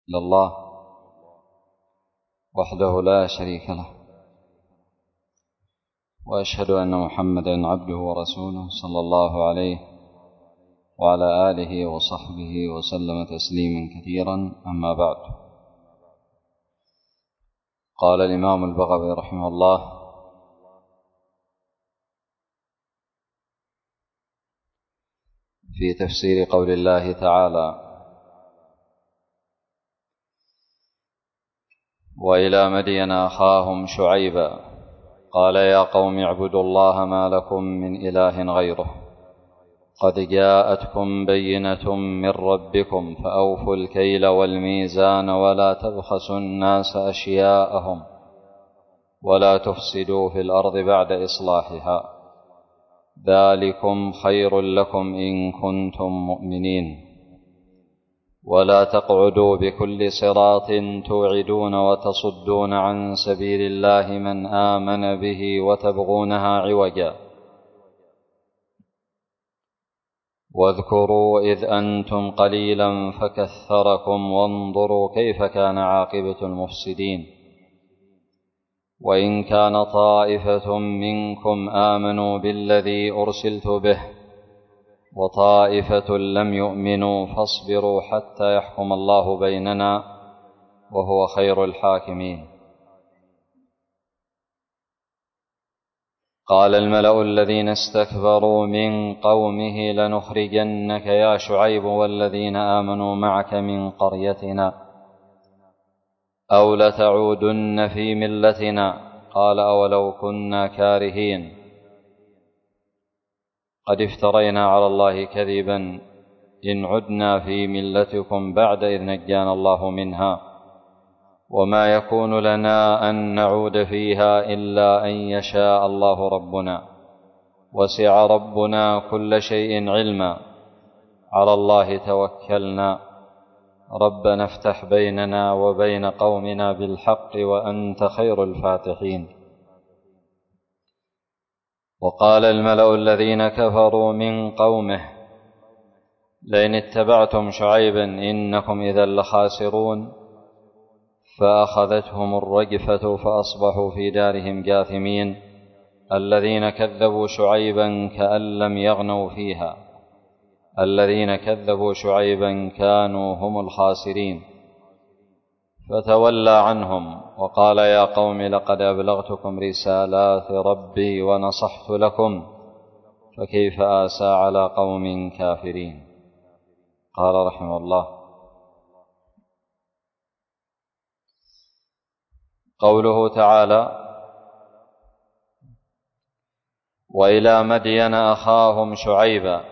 لله وحده لا شريك له، وأشهد أن محمدا عبده ورسوله صلى الله عليه وعلى آله وصحبه وسلم تسليما كثيرا. أما بعد، قال الإمام البغوي رحمه الله: في تفسير قول الله تعالى: وإلى مدين أخاهم شعيبا قال يا قوم اعبدوا الله ما لكم من إله غيره قد جاءتكم بينة من ربكم فأوفوا الكيل والميزان ولا تبخسوا الناس أشياءهم ولا تفسدوا في الأرض بعد إصلاحها ذلكم خير لكم إن كنتم مؤمنين ولا تقعدوا بكل صراط توعدون وتصدون عن سبيل الله من آمن به وتبغونها عوجا واذكروا إذ أنتم قليلا فكثركم وانظروا كيف كان عاقبة المفسدين وإن كان طائفة منكم آمنوا بالذي أرسلت به وطائفة لم يؤمنوا فاصبروا حتى يحكم الله بيننا وهو خير الحاكمين. قال الملأ الذين استكبروا من قومه لنخرجنك يا شعيب والذين آمنوا معك من قريتنا أو لتعودن في ملتنا قال أولو كنا كارهين قد افترينا على الله كذبا إن عدنا في ملتكم بعد إذ نجانا الله منها وما يكون لنا أن نعود فيها إلا أن يشاء الله ربنا وسع ربنا كل شيء علما على الله توكلنا ربنا افتح بيننا وبين قومنا بالحق وأنت خير الفاتحين. وقال الملأ الذين كفروا من قومه لئن اتبعتم شعيبا إنكم إذا لخاسرون فأخذتهم الرجفة فأصبحوا في دارهم جاثمين الذين كذبوا شعيبا كأن لم يغنوا فيها الذين كذبوا شعيبا كانوا هم الخاسرين فتولى عنهم وقال يا قوم لقد أبلغتكم رسالات ربي ونصحت لكم فكيف آسى على قوم كافرين. قال رحمه الله: قوله تعالى: وإلى مدين أخاهم شعيبا،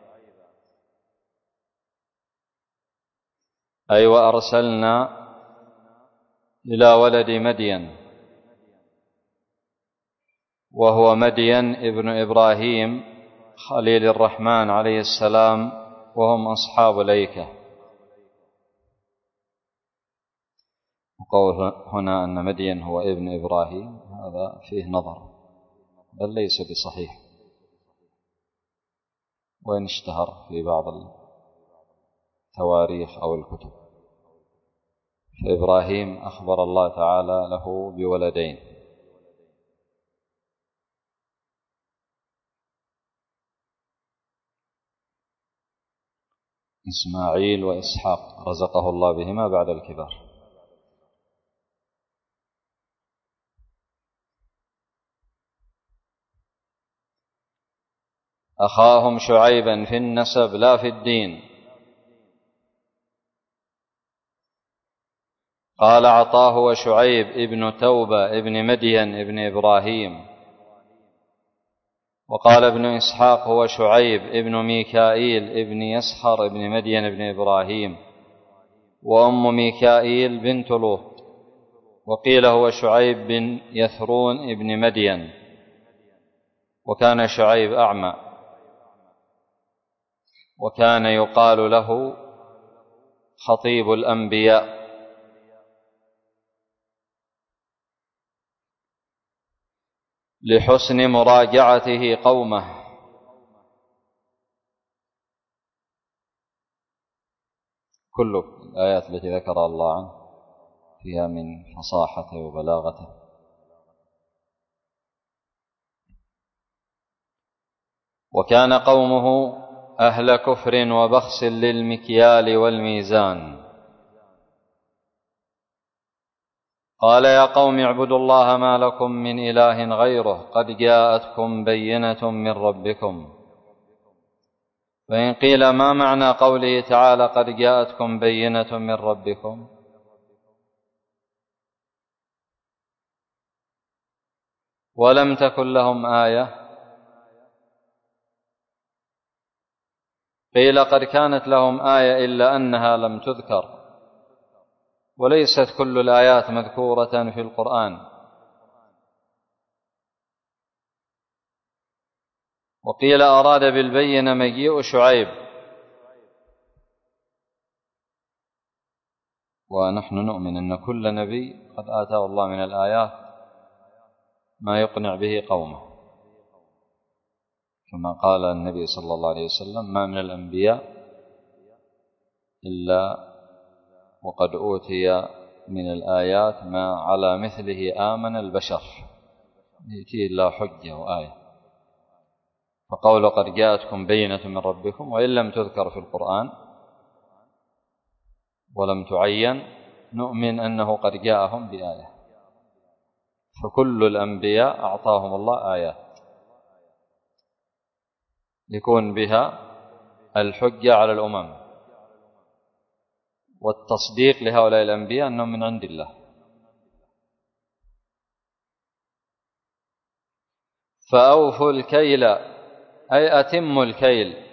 أي وأرسلنا إلى ولد مدين وهو مدين ابن إبراهيم خليل الرحمن عليه السلام وهم أصحاب الأيكة. وقول هنا أن مدين هو ابن إبراهيم هذا فيه نظر بل ليس بصحيح وإن اشتهر في بعض التواريخ أو الكتب. فإبراهيم أخبر الله تعالى له بولدين إسماعيل وإسحاق رزقه الله بهما بعد الكبر. أخاهم شعيبا في النسب لا في الدين. قال عطاه وشعيب ابن توبة ابن مدين ابن إبراهيم. وقال ابن إسحاق هو شعيب ابن ميكائيل ابن يسخر ابن مدين ابن إبراهيم وأم ميكائيل بنت لوط. وقيل هو شعيب بن يثرون ابن مدين وكان شعيب أعمى وكان يقال له خطيب الأنبياء. لحسن مراجعته قومه كل الآيات التي ذكرها الله عنه فيها من فصاحته وبلاغته. وكان قومه أهل كفر وبخس للمكيال والميزان. قال يا قوم اعبدوا الله ما لكم من إله غيره قد جاءتكم بينة من ربكم. فإن قيل ما معنى قوله تعالى قد جاءتكم بينة من ربكم؟ ولم تكن لهم آية؟ قيل قد كانت لهم آية إلا أنها لم تذكر، وليست كل الآيات مذكورة في القرآن. وقيل أراد بالبينة مجيء شعيب، ونحن نؤمن أن كل نبي قد آتاه الله من الآيات ما يقنع به قومه، كما قال النبي صلى الله عليه وسلم ما من الأنبياء إلا وقد أوتي من الآيات ما على مثله آمن البشر، يأتي إلا حجة وآية. فقوله قد جاءتكم بينة من ربكم وإن لم تذكر في القرآن ولم تعين نؤمن أنه قد جاءهم بآية. فكل الأنبياء أعطاهم الله آيات يكون بها الحجة على الأمم والتصديق لهؤلاء الأنبياء أنهم من عند الله. فأوفوا الكيل أي أتموا الكيل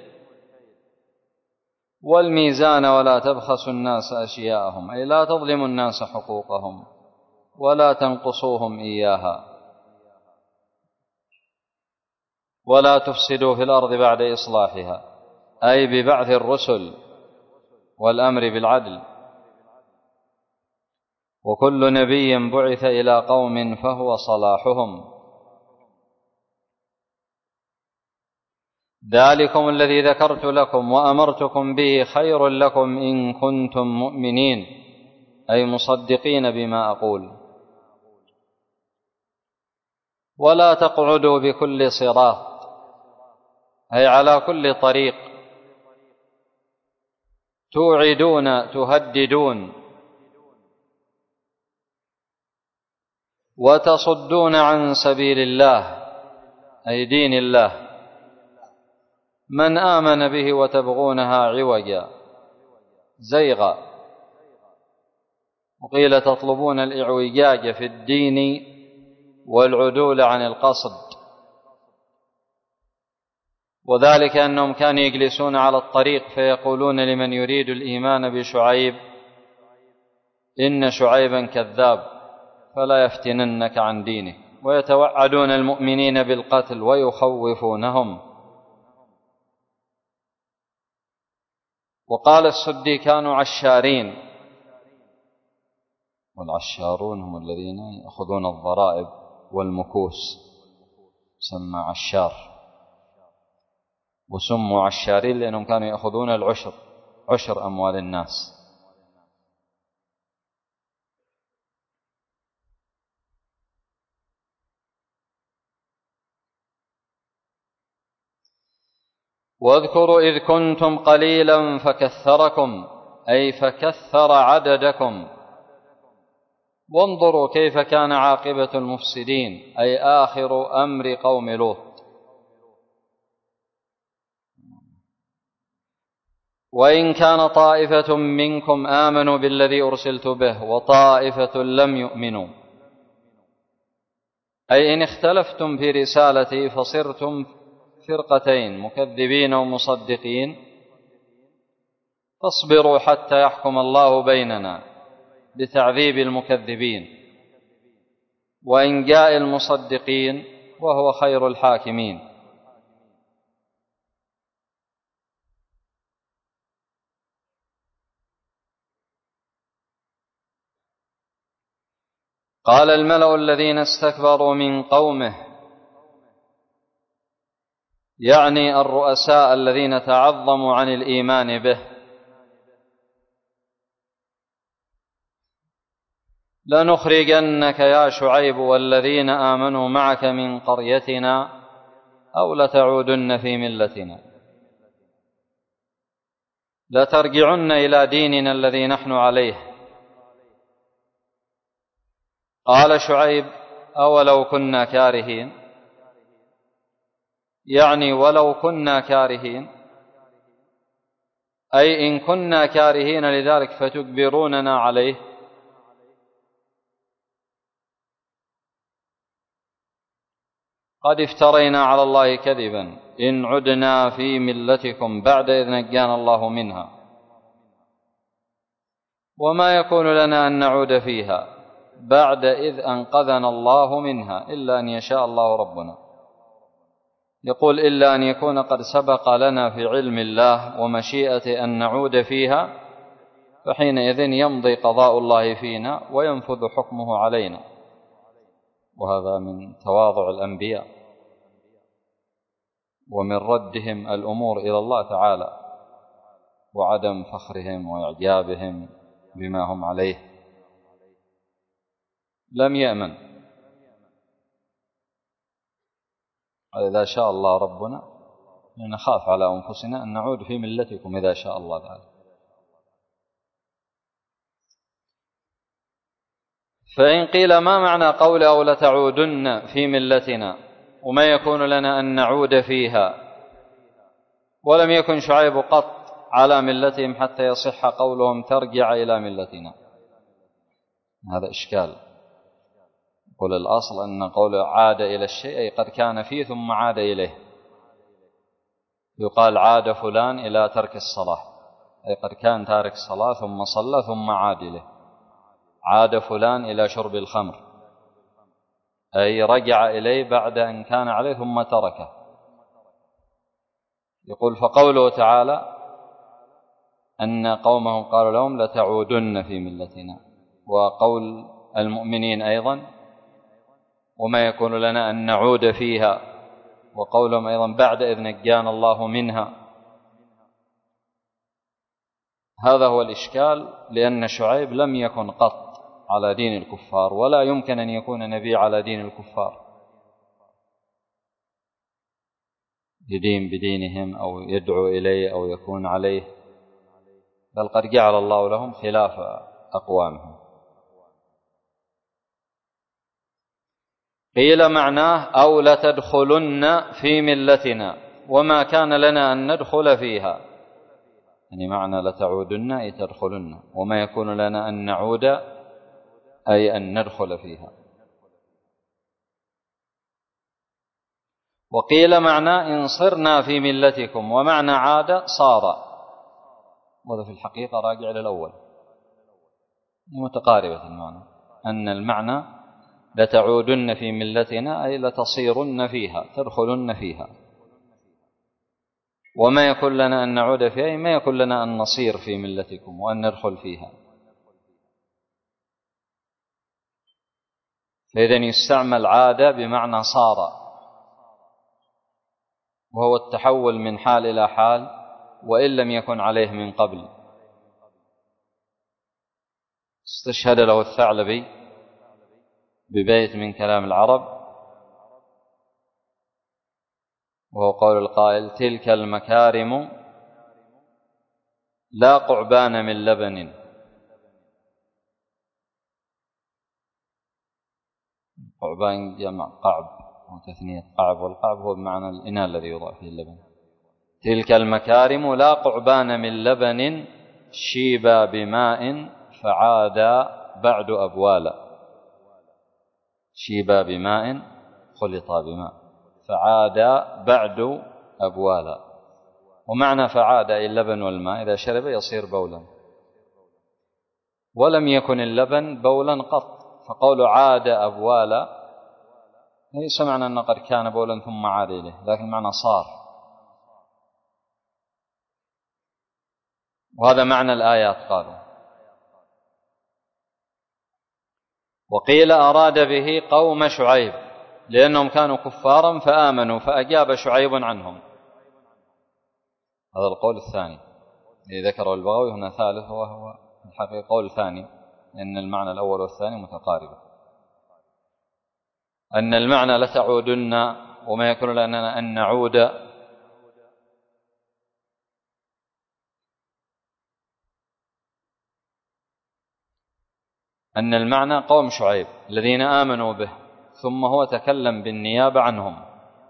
والميزان ولا تبخسوا الناس أشياءهم، أي لا تظلموا الناس حقوقهم ولا تنقصوهم إياها، ولا تفسدوا في الأرض بعد إصلاحها، أي ببعث الرسل والأمر بالعدل. وكل نبي بعث إلى قوم فهو صلاحهم. ذلكم الذي ذكرت لكم وأمرتكم به خير لكم إن كنتم مؤمنين، أي مصدقين بما أقول. ولا تقعدوا بكل صراط، أي على كل طريق، توعدون تهددون وتصدون عن سبيل الله، أي دين الله، من آمن به وتبغونها عوجا زيغا. وقيل تطلبون الإعوجاج في الدين والعدول عن القصد، وذلك أنهم كانوا يجلسون على الطريق فيقولون لمن يريد الإيمان بشعيب إن شعيبا كذاب فلا يفتننك عن دينه، ويتوعدون المؤمنين بالقتل ويخوفونهم. وقال السدي كانوا عشارين، والعشارون هم الذين يأخذون الضرائب والمكوس، سمى عشار، وسموا عشارين لأنهم كانوا يأخذون عشر أموال الناس. واذكروا إذ كنتم قليلا فكثركم، أي فكثر عددكم. وانظروا كيف كان عاقبة المفسدين، أي آخر أمر قوم لوط. وإن كان طائفة منكم آمنوا بالذي أرسلت به وطائفة لم يؤمنوا، أي إن اختلفتم في رسالتي فصرتم فرقتين مكذبين ومصدقين، فاصبروا حتى يحكم الله بيننا بتعذيب المكذبين وإنجاء المصدقين وهو خير الحاكمين. قال الملأ الذين استكبروا من قومه، يعني الرؤساء الذين تعظموا عن الإيمان به، لنخرجنك يا شعيب والذين آمنوا معك من قريتنا أو لتعودن في ملتنا لترجعن إلى ديننا الذي نحن عليه. قال شعيب أولو كنا كارهين، يعني ولو كنا كارهين أي إن كنا كارهين لذلك فتجبروننا عليه. قد افترينا على الله كذبا إن عدنا في ملتكم بعد إذ نجانا الله منها وما يكون لنا أن نعود فيها بعد إذ أنقذنا الله منها إلا أن يشاء الله ربنا. يقول إلا أن يكون قد سبق لنا في علم الله ومشيئة أن نعود فيها، فحينئذ يمضي قضاء الله فينا وينفذ حكمه علينا. وهذا من تواضع الأنبياء ومن ردهم الأمور إلى الله تعالى وعدم فخرهم وإعجابهم بما هم عليه. لم يأمن إذا شاء الله ربنا نخاف على أنفسنا أن نعود في ملتكم إذا شاء الله تعالى. فإن قيل ما معنى قول أو لتعودن في ملتنا وما يكون لنا أن نعود فيها، ولم يكن شعيب قط على ملتهم حتى يصح قولهم ترجع إلى ملتنا، هذا إشكال. قل الأصل أن قول عاد إلى الشيء أي قد كان فيه ثم عاد إليه. يقال عاد فلان إلى ترك الصلاة أي قد كان تارك الصلاة ثم صلى ثم عاد إليه. عاد فلان إلى شرب الخمر أي رجع إليه بعد أن كان عليه ثم تركه. يقول فقوله تعالى أن قومهم قالوا لهم لتعودن في ملتنا، وقول المؤمنين أيضا وما يكون لنا أن نعود فيها، وقولهم أيضا بعد إذ نجانا الله منها. هذا هو الإشكال، لأن شعيب لم يكن قط على دين الكفار ولا يمكن أن يكون نبي على دين الكفار، يدين بدينهم أو يدعو إليه أو يكون عليه، بل قد جعل الله لهم خلاف أقوامهم. قيل معناه أو لتدخلن في ملتنا وما كان لنا أن ندخل فيها، يعني معنى لتعودن أي تدخلن وما يكون لنا أن نعود أي أن ندخل فيها. وقيل معنى إن صرنا في ملتكم ومعنى عاد صار، وهذا في الحقيقة راجع للأول متقاربة المعنى، أن المعنى لتعودن في ملتنا أي لتصيرن فيها تدخلن فيها، وما يكون لنا أن نعود فيها أي ما يكون لنا أن نصير في ملتكم وأن ندخل فيها. فإذن يستعمل عاد بمعنى صار، وهو التحول من حال إلى حال وإن لم يكن عليه من قبل. استشهد له الثعلبي ببيت من كلام العرب، وهو قول القائل تلك المكارم لا قعبان من لبن. قعبان جمع قعب وتثنية قعب، والقعب هو بمعنى الإناء الذي يوضع فيه اللبن. تلك المكارم لا قعبان من لبن شيبا بماء فعادا بعد أبوالا. شيبا بماء خلطا بماء فعادا بعد أبوالا. ومعنى فعادا أي اللبن والماء إذا شرب يصير بولا، ولم يكن اللبن بولا قط، فقول عاد أبوالا ليس معنى أنه قد كان بولا ثم عاد إليه، لكن معنى صار. وهذا معنى الآيات قالوا. وقيل أراد به قوم شعيب لأنهم كانوا كفارا فآمنوا فأجاب شعيب عنهم. هذا القول الثاني الذي ذكره البغوي هنا ثالث، وهو الحقيقة قول ثاني لأن المعنى الأول والثاني متقاربة. أن المعنى لتعودن، وما يكون لنا أن نعود، أن المعنى قوم شعيب الذين آمنوا به، ثم هو تكلم بالنيابة عنهم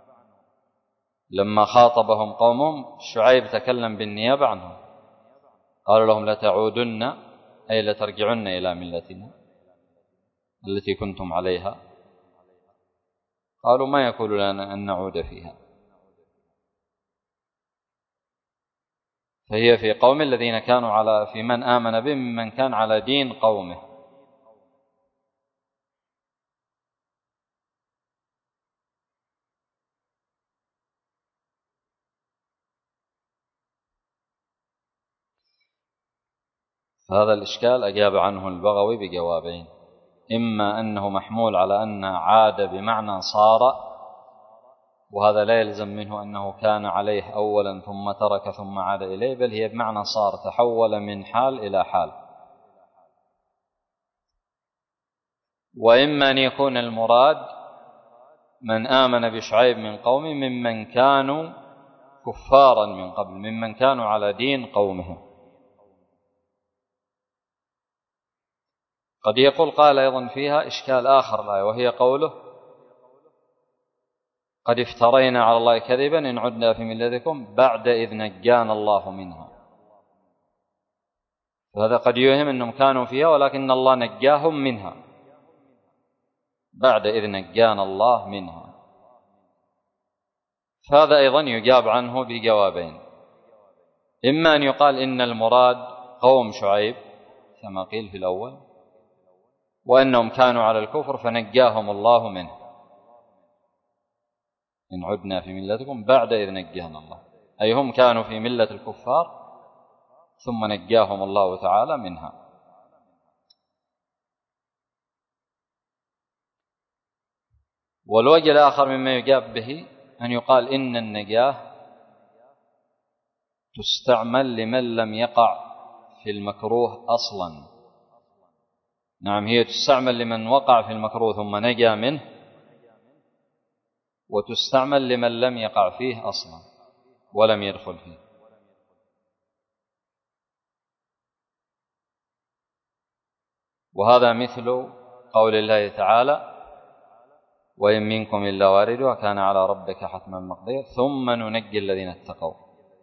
لما خاطبهم قومهم. شعيب تكلم بالنيابة عنهم، قالوا لهم لتعودن أي لترجعن إلى ملتنا التي كنتم عليها. قالوا ما يكون لنا أن نعود فيها، فهي في قوم الذين كانوا في من آمن به ممن كان على دين قومه. هذا الإشكال أجاب عنه البغوي بجوابين: إما أنه محمول على أن عاد بمعنى صار، وهذا لا يلزم منه أنه كان عليه أولا ثم ترك ثم عاد إليه، بل هي بمعنى صار، تحول من حال إلى حال. وإما أن يكون المراد من آمن بشعيب من قومه ممن كانوا كفارا من قبل، ممن كانوا على دين قومهم. قد يقول قال أيضا فيها إشكال آخر الآية، وهي قوله: قد افترينا على الله كذبا إن عدنا في ملتكم بعد إذ نجانا الله منها. فهذا قد يوهم أنهم كانوا فيها ولكن الله نجاهم منها بعد إذ نجانا الله منها. فهذا أيضا يجاب عنه بجوابين: إما أن يقال إن المراد قوم شعيب كما قيل في الأول، وأنهم كانوا على الكفر فنجاهم الله منه، إن عدنا في ملتكم بعد إذ نجانا الله، أي هم كانوا في ملة الكفار ثم نجاهم الله تعالى منها. والوجه الآخر مما يجاب به أن يقال إن النجاة تستعمل لمن لم يقع في المكروه أصلا. نعم، هي تستعمل لمن وقع في المكروه ثم نجا منه، وتستعمل لمن لم يقع فيه أصلا ولم يدخل فيه. وهذا مثل قول الله تعالى: وإن منكم إلا واردها كان على ربك حتما مقضيا ثم ننجي الذين اتقوا.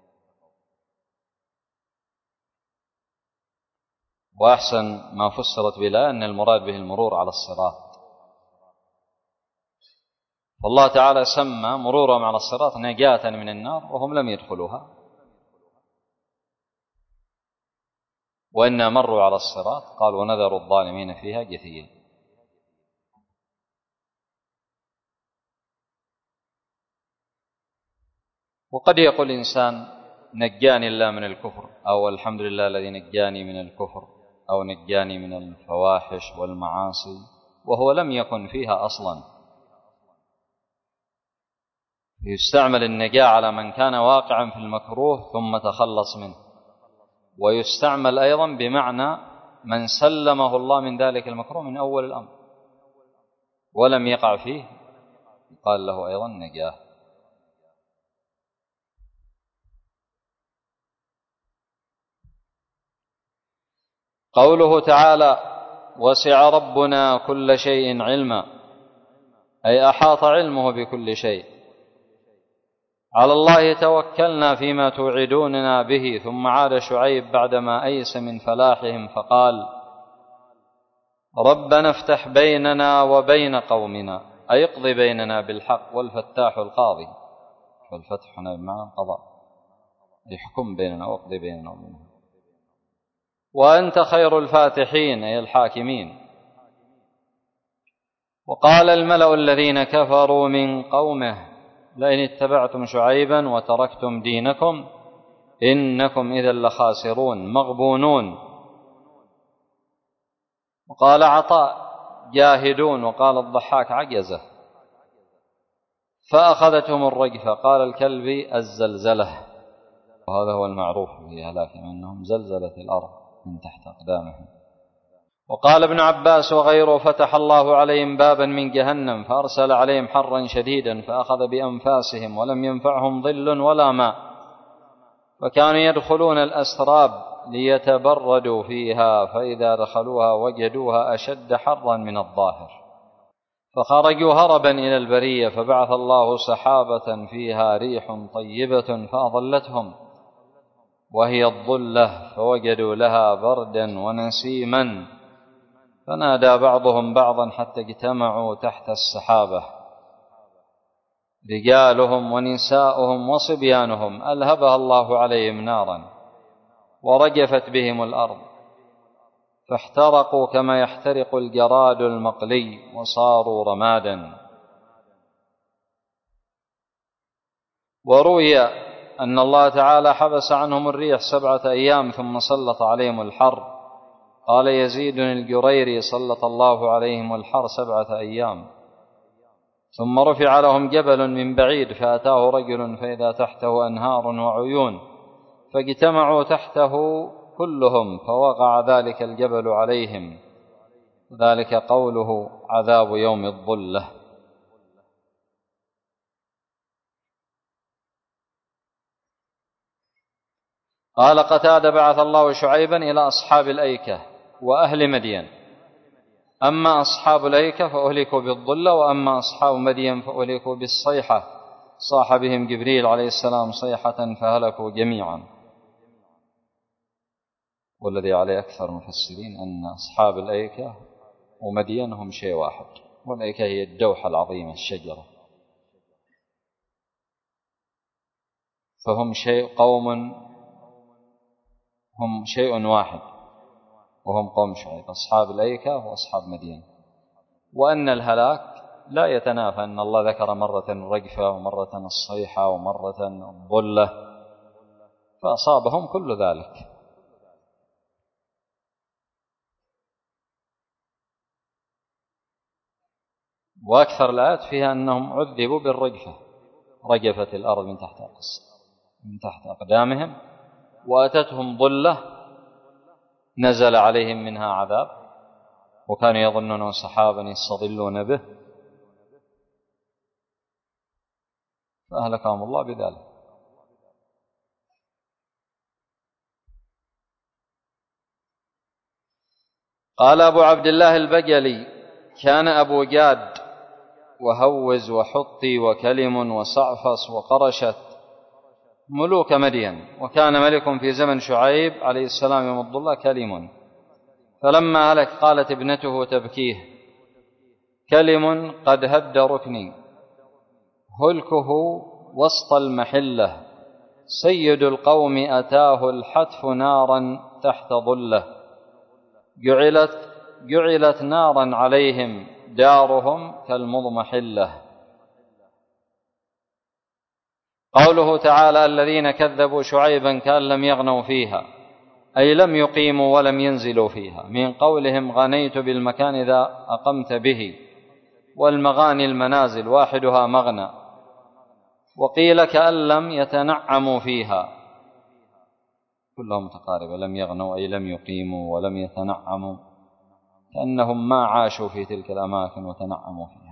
وأحسن ما فسرت بلا أن المراد به المرور على الصراط، فالله تعالى سمى مرورهم على الصراط نجاة من النار وهم لم يدخلوها، وإن مروا على الصراط قال ونذر الظالمين فيها جثيا. وقد يقول الإنسان نجاني الله من الكفر، أو الحمد لله الذي نجاني من الكفر، أو نجاني من الفواحش والمعاصي، وهو لم يكن فيها أصلا. يستعمل النجاة على من كان واقعا في المكروه ثم تخلص منه، ويستعمل أيضا بمعنى من سلمه الله من ذلك المكروه من أول الأمر ولم يقع فيه، قال له أيضا نجاة. قوله تعالى: وسع ربنا كل شيء علما، أي أحاط علمه بكل شيء. على الله توكلنا فيما توعدوننا به. ثم عاد شعيب بعدما أيس من فلاحهم فقال: ربنا افتح بيننا وبين قومنا، أي اقضي بيننا بالحق، والفتاح القاضي، والفتح هنا بمعنى القضاء، يحكم بيننا واقضي بيننا وبينهم، وأنت خير الفاتحين أي الحاكمين. وقال الملأ الذين كفروا من قومه: لئن اتبعتم شعيبا وتركتم دينكم إنكم إذا لخاسرون مغبونون. وقال عطاء: جاهدون. وقال الضحاك: عجزة. فأخذتهم الرجفة. قال الكلبي: الزلزلة. وهذا هو المعروف في هلاكهم، أنهم زلزلت الأرض من تحت أقدامهم. وقال ابن عباس وغيره: فتح الله عليهم بابا من جهنم فأرسل عليهم حرا شديدا فأخذ بأنفاسهم ولم ينفعهم ظل ولا ماء، فكانوا يدخلون الأسراب ليتبردوا فيها، فإذا دخلوها وجدوها أشد حرا من الظاهر، فخرجوا هربا إلى البرية، فبعث الله سحابة فيها ريح طيبة فأظلتهم وهي الظلة، فوجدوا لها بردا ونسيما، فنادى بعضهم بعضا حتى اجتمعوا تحت السحابة، رجالهم ونساؤهم وصبيانهم، ألهبها الله عليهم نارا ورجفت بهم الأرض، فاحترقوا كما يحترق الجراد المقلي وصاروا رمادا. وروي أن الله تعالى حبس عنهم الريح 7 أيام ثم سلط عليهم الحر. قال يزيد الجريري: سلط الله عليهم الحر 7 أيام، ثم رفع لهم جبل من بعيد فأتاه رجل فإذا تحته أنهار وعيون، فاجتمعوا تحته كلهم فوقع ذلك الجبل عليهم، ذلك قوله عذاب يوم الظلة. قال قتادة: بعث الله شعيبا إلى أصحاب الأيكة وأهل مدين، أما أصحاب الأيكة فأهلكوا بالظلة، وأما أصحاب مدين فأهلكوا بالصيحة، صاح بهم جبريل عليه السلام صيحة فهلكوا جميعا. والذي عليه أكثر المفسرين أن أصحاب الأيكة ومدين هم شيء واحد، والأيكة هي الدوحة العظيمة الشجرة، فهم هم شيء واحد، وهم قوم شعيب، أصحاب الأيكة وأصحاب مدين. وأن الهلاك لا يتنافى، أن الله ذكر مرة الرجفة ومرة الصيحة ومرة الظلة، فأصابهم كل ذلك. وأكثر الآيات فيها أنهم عذبوا بالرجفة، رجفت الأرض من تحت أقدامهم، وأتتهم ظلة نزل عليهم منها عذاب، وكانوا يظنون سحابا يستظلون به، فأهلكهم الله بذلك. قال أبو عبد الله البجلي: كان أبو جاد وهوز وحطي وكلم وصعفص وقرشت ملوك مدين، وكان ملك في زمن شعيب عليه السلام يوم الظلة كلم، فلما هلك قالت ابنته تبكيه: كلم قد هد ركني، هلكه وسط المحلة، سيد القوم أتاه الحتف نارا تحت ظله، جعلت نارا عليهم دارهم كالمضمحلة. قوله تعالى: الذين كذبوا شعيبا كأن لم يغنوا فيها، أي لم يقيموا ولم ينزلوا فيها، من قولهم غنيت بالمكان إذا أقمت به، والمغاني المنازل واحدها مغنى، وقيل كأن لم يتنعموا فيها، كلهم متقاربة، لم يغنوا أي لم يقيموا ولم يتنعموا، كأنهم ما عاشوا في تلك الأماكن وتنعموا فيها.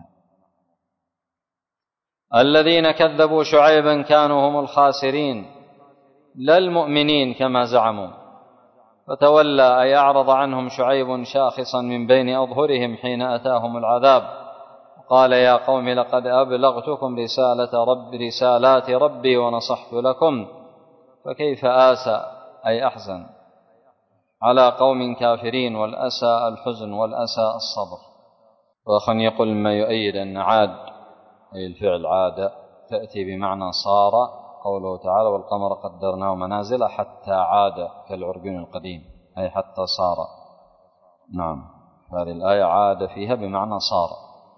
الذين كذبوا شعيبا كانوا هم الخاسرين لا المؤمنين كما زعموا، فتولى أي أعرض عنهم شعيب شاخصا من بين أظهرهم حين أتاهم العذاب، قال: يا قوم لقد أبلغتكم رسالات ربي ونصحت لكم، فكيف آسى أي أحزن على قوم كافرين، والأسى الحزن والأسى الصبر. وأخا يقول ما يؤيد أن عاد أي الفعل عاد تأتي بمعنى صار، قوله تعالى: والقمر قدرناه منازل حتى عاد كالعرجون القديم، أي حتى صار. نعم، هذه الآية عاد فيها بمعنى صار،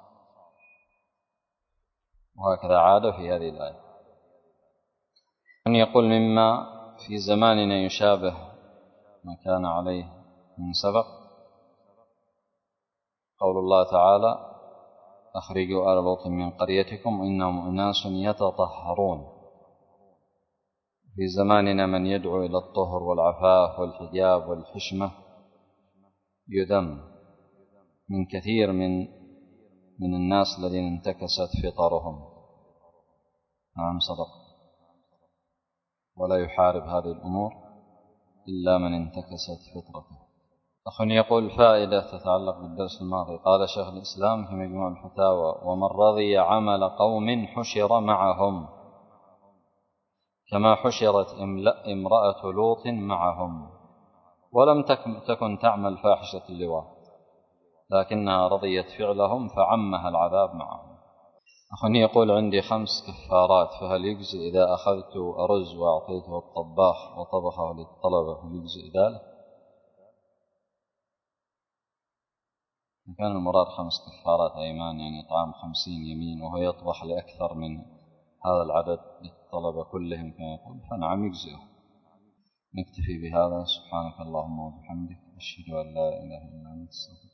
وهكذا عاد في هذه الآية. أن يقول مما في زماننا يشابه ما كان عليه من سبق، قول الله تعالى: أخرجوا آل لوط من قريتكم إنهم أناس يتطهرون. في زماننا من يدعو إلى الطهر والعفاف والحجاب والحشمة يذم من كثير من الناس الذين انتكست فطرهم. نعم صدق، ولا يحارب هذه الأمور إلا من انتكست فطرته. أخ يقول فائدة تتعلق بالدرس الماضي. قال شيخ الإسلام في مجموع الفتاوى: ومن رضي عمل قوم حشر معهم كما حشرت امرأة لوط معهم، ولم تكن تعمل فاحشة اللواط، لكنها رضيت فعلهم فعمها العذاب معهم. أخ يقول: عندي 5 كفارات، فهل يجزي إذا أخذت أرز وأعطيته الطباخ وطبخه للطلبة، هل يجزي ذلك؟ كان المراد 5 كفارات أيمان، يعني إطعام 50 يمين، وهو يطبخ لأكثر من هذا العدد للطلبة كلهم كما يقول، فنعم يجزئه. نكتفي بهذا. سبحانك اللهم وبحمدك، أشهد أن لا إله إلا أنت.